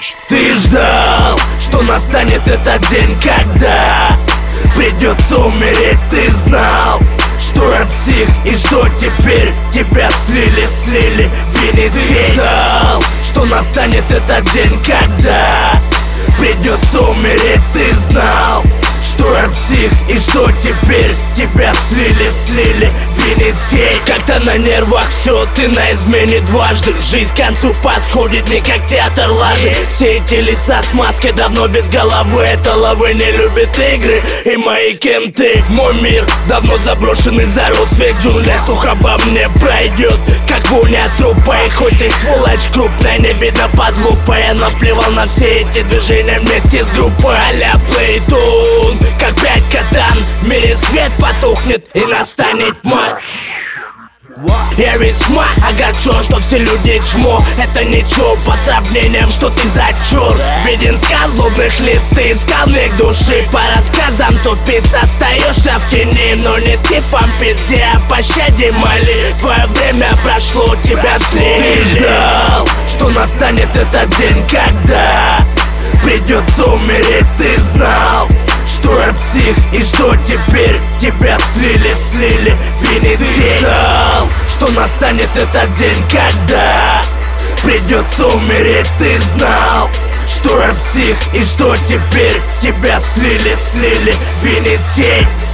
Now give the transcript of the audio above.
Ты ждал, что настанет этот день, когда придется умереть. Ты знал, что я псих и что теперь тебя слили в Енисей. Ты ждал, что настанет этот день, когда придется умереть. Ты знал, что я псих и что теперь тебя слили в Енисей. Как-то на нервах все, ты на измене дважды. Жизнь к концу подходит не как театр лажи. Все эти лица с маской давно без головы. Это лавы не любят игры и мои кенты. Мой мир давно заброшен и зарос весь джунглях. Слух обо мне пройдет, как вонь от трупа. И хоть ты сволочь крупная, не видно под лупой. Я наплевал на все эти движения вместе с группой а-ля Плейтун. Как 5 катан, в мире свет потухнет и настанет тьма. Я весьма огорчен, что все люди чмо. Это ничего по сравнениям, что ты за чур. Виден скал злобных лиц, ты искал в них души. По рассказам тупиц остаешься в тени. Но не стифом пизде, о пощаде моли. Твое время прошло, тебя слили. Ты ждал, что настанет этот день, когда придется умереть. Ты знал, что я псих и что теперь тебя слили в Енисей. Ты ждал, что настанет этот день, когда придется умереть. Ты знал, что я псих и что теперь тебя слили в Енисей.